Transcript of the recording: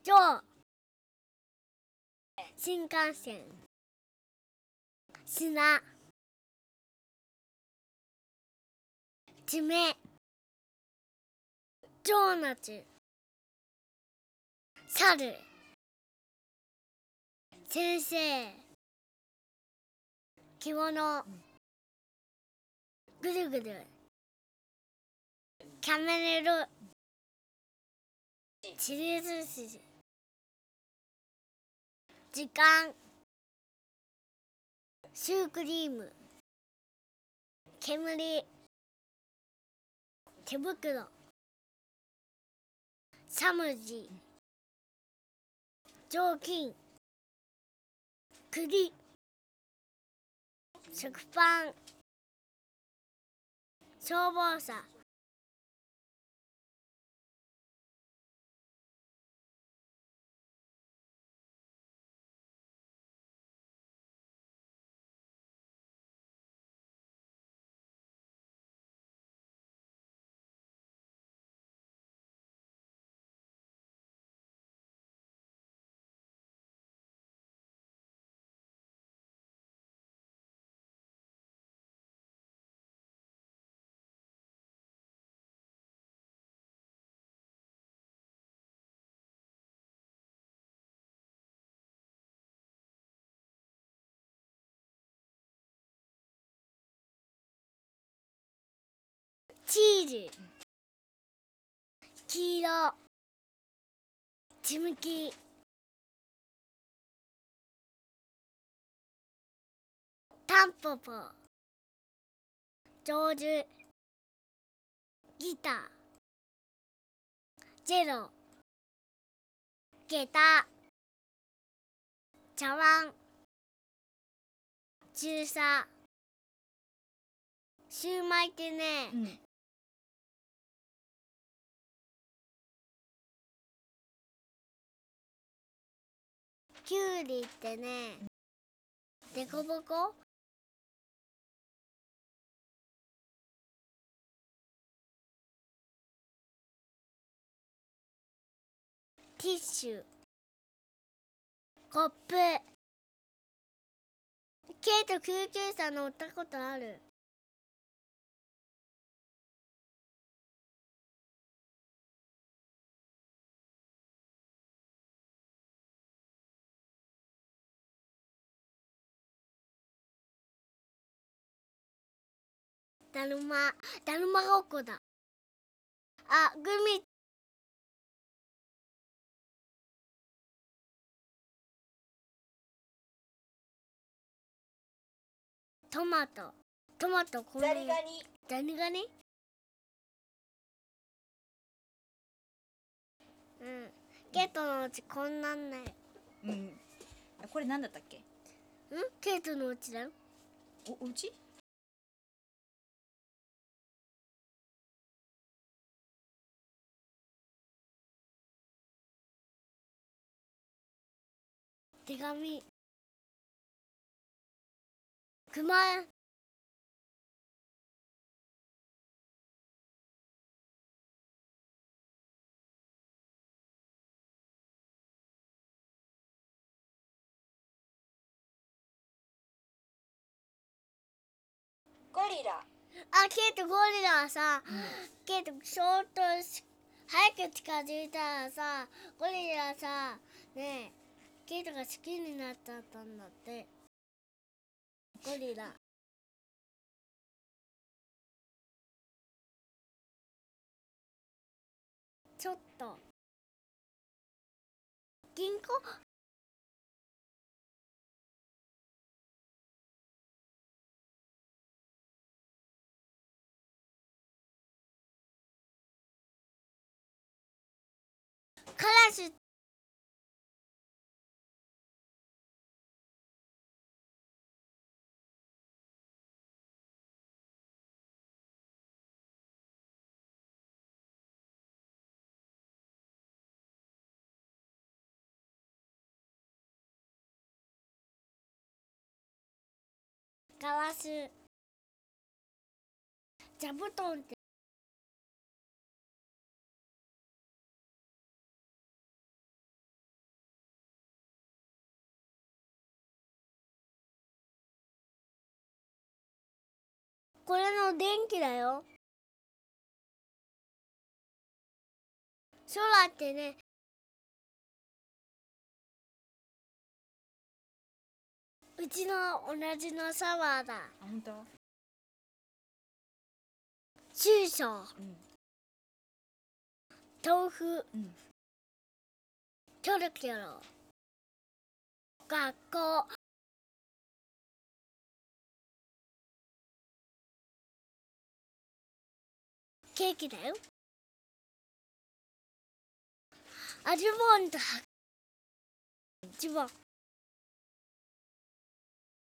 超新幹線砂爪ドーナツ猿先生着物ぐるぐるキャメルチリ寿司時間シュークリーム煙手袋しゃもじ雑巾栗食パン消防車チーズ黄色ちむきタンポポ上手ギタージェロ下駄茶碗注射シューマイってね、キュウリってねデコボコティッシュコップケイト救急車乗ったことあるだるまごっこだあグミトマトこれザリガニケイトのうちこんなんねこれなんだったっけケイトのうちだよお家手紙クマゴリラケイトゴリラはさ、ケイト相当早く近づいたらさゴリラさねえケイトが好きになっちゃったんだってゴリラちょっと銀行カラスガラス座布団っての電気だよ。空ってね、うちの同じのサワーだ。 あ、本当？ 中小、 うん。 豆腐、 うん。 キョロキョロ、学校、ケーキだよ。アルモンド、ズボン。